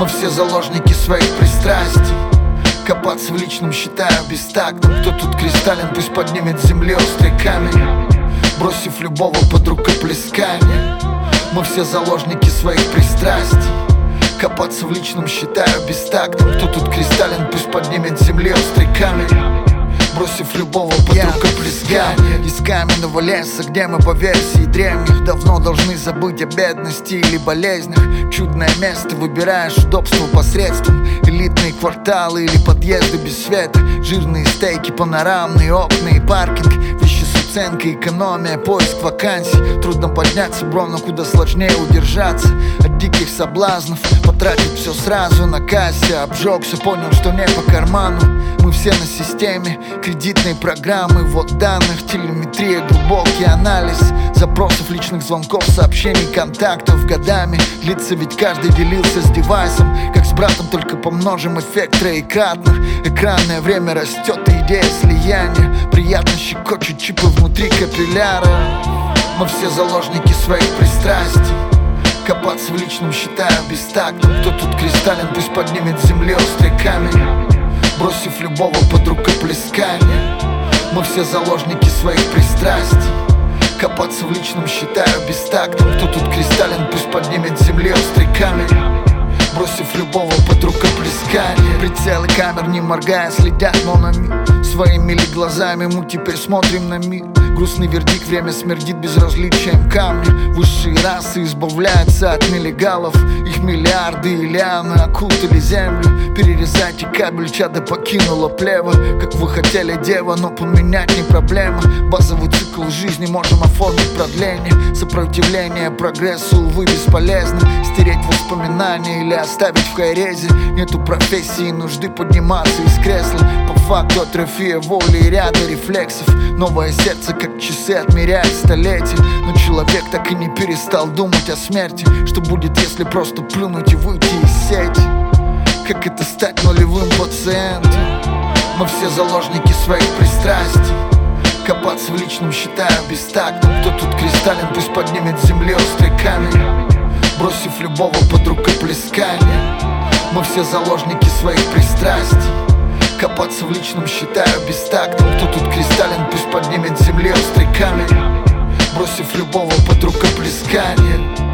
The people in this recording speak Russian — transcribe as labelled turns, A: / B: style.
A: все заложники своих пристрастий. Копаться в личном считаю бестактным. Кто тут кристаллен, пусть поднимет с земли острый камень, бросив любого под рукоплескание. Мы все заложники своих пристрастий. Копаться в личном считаю бестактным. Кто тут кристаллен, пусть поднимет с земли острый камень, бросив любого под рукоплескание. Из каменного леса, где мы по версии древних давно должны забыть о бедности или болезнях. Чудное место, выбираешь удобство посредством элитные кварталы или подъезды без света. Жирные стейки, панорамные окна и паркинг. Вещи с уценкой, экономия, поиск вакансий. Трудно подняться, бро, но куда сложнее удержаться от диких соблазнов. Потратить все сразу на кассе. Обжегся, понял, что не по карману. Мы все на системе кредитной программы, ввод данных, телеметрия, глубокий анализ запросов, личных звонков, сообщений, контактов. Годами длится, ведь каждый делился с девайсом, как с братом, только помножим эффект троекратных. Экранное время растет, и идея слияния приятно щекочет чипы внутри капилляра. Мы все заложники своих пристрастий. Копаться в личном считаю бестактным. Кто тут кристаллен, пусть поднимет с земли острый камень, бросив любого под рукоплескание. Мы все заложники своих пристрастий. Копаться в личном считаю бестактным. Кто тут кристаллен, пусть поднимет с земли острый камень, бросив любого под рукоплескание. Прицелы камер, не моргая, следят, но на миг. Своими ли глазами мы теперь смотрим на мир? Грустный вердикт, время смердит безразличием камня. Высшие расы избавляются от нелегалов. Их миллиарды и лианы окутали землю. Перерезайте кабель, чадо покинуло плево. Как вы хотели, дева, но поменять не проблема. Базовый цикл жизни можем оформить продление. Сопротивление прогрессу, увы, бесполезно. Стереть воспоминания или оставить в хайрезе. Нету профессии, нужды подниматься из кресла. По факту атрофия воли и ряда рефлексов. Новое сердце, как часы, отмеряет столетия. Но человек так и не перестал думать о смерти. Что будет, если просто плюнуть и выйти из сети? Как это стать нулевым пациентом? Мы все заложники своих пристрастий. Копаться в личном считаю бестактным. Кто тут кристаллен, пусть поднимет с земли острый камень, бросив любого под рукоплескание. Мы все заложники своих пристрастий. Копаться в личном считаю бестактным. Кто тут кристаллен, пусть поднимет с земли острый камень, бросив любого под рукоплескание.